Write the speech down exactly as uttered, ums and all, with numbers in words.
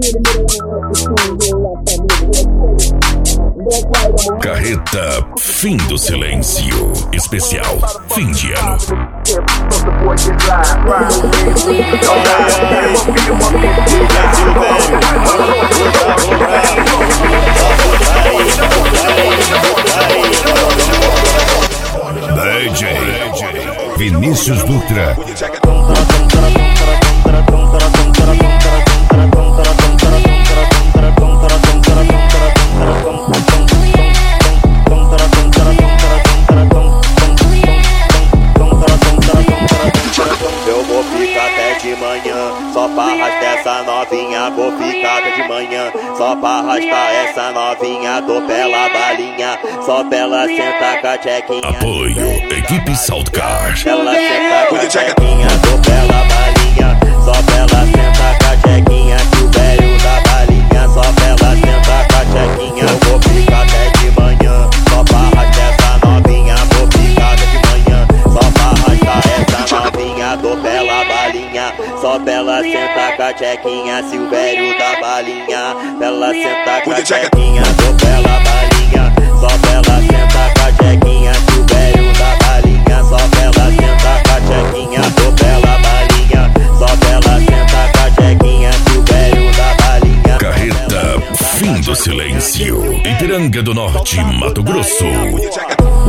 Carreta Fim do Silêncio. Especial Fim de Ano. D J Vinícius Dutra. Eu vou ficar até de manhã, só pra arrastar essa novinha. Vou ficar até de manhã, só pra arrastar essa novinha. Dou pela balinha, só pra ela sentar com a tchequinha. Apoio Equipe Saltcar. Ela senta com a tchequinha, dou pela balinha, só pra ela sentar com a tchequinha. Que o velho da balinha, só pra ela sentar com a tchequinha. Eu vou ficar até de manhã, só pra arrastar essa novinha. Vou ficar até de manhã, só pra arrastar essa novinha. Dou pela balinha, só pra ela sentar com a tchequinha. Se o velho da balinha, pra ela sentar com a tchequinha. Dou pela balinha, só pra ela sentar com a tchequinha. Se o velho da balinha, só pra ela sentar com a tchequinha. Dou pela balinha, só pra ela sentar com a tchequinha. Se o velho da balinha. Carreta Fim do Silêncio. Ipiranga do Norte, Mato Grosso.